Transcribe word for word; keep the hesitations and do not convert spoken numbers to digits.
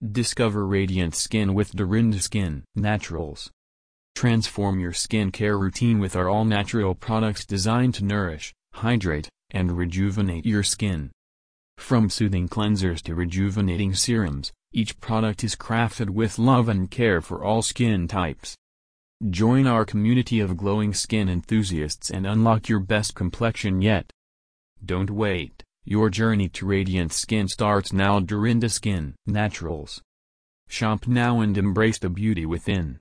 Discover radiant skin with Dorinda Skin Naturals. Transform your skincare routine with our all-natural products designed to nourish, hydrate, and rejuvenate your skin. From soothing cleansers to rejuvenating serums, each product is crafted with love and care for all skin types. Join our community of glowing skin enthusiasts and unlock your best complexion yet. Don't wait, your journey to radiant skin starts now. Dorinda Skin Naturals. Shop now and embrace the beauty within.